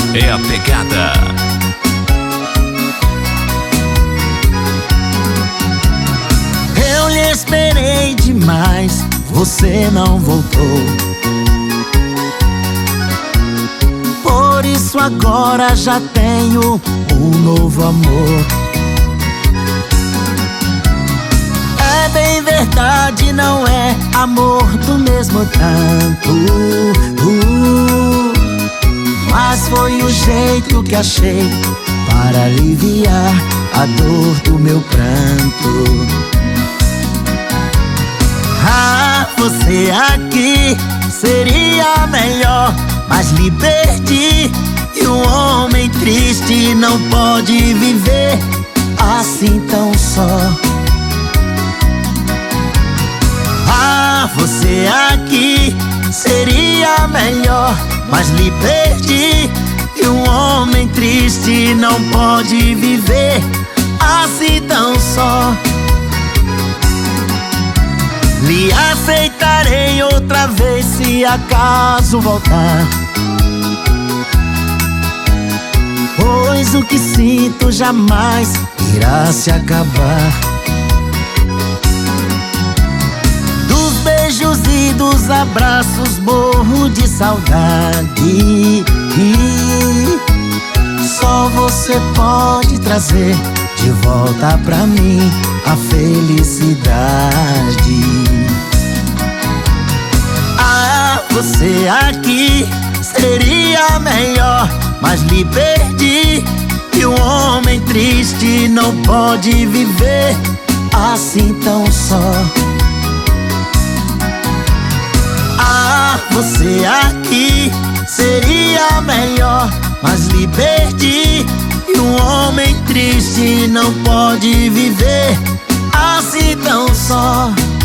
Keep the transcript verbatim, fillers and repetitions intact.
é a pegada. Eu lhe esperei demais, você não voltou. Por isso agora já tenho um novo amor. É bem verdade, não é amor do mesmo tanto, uh, mas foi o jeito que achei para aliviar a dor do meu pranto. Ah, você aqui seria melhor, mas lhe perdi. E um homem triste não pode viver assim tão só. Ah, você aqui seria melhor, mas lhe perdi. E um homem triste não pode viver assim tão só. Lhe aceitarei outra vez se acaso voltar, pois o que sinto jamais irá se acabar. Dos beijos e dos abraços morro de saudade. Só você pode trazer de volta pra mim a felicidade. Ah, você aqui seria melhor, mas lhe perdi. E um homem triste não pode viver assim tão só. Ah, você aqui seria melhor, mas lhe perdi. E um homem triste não pode viver assim tão só.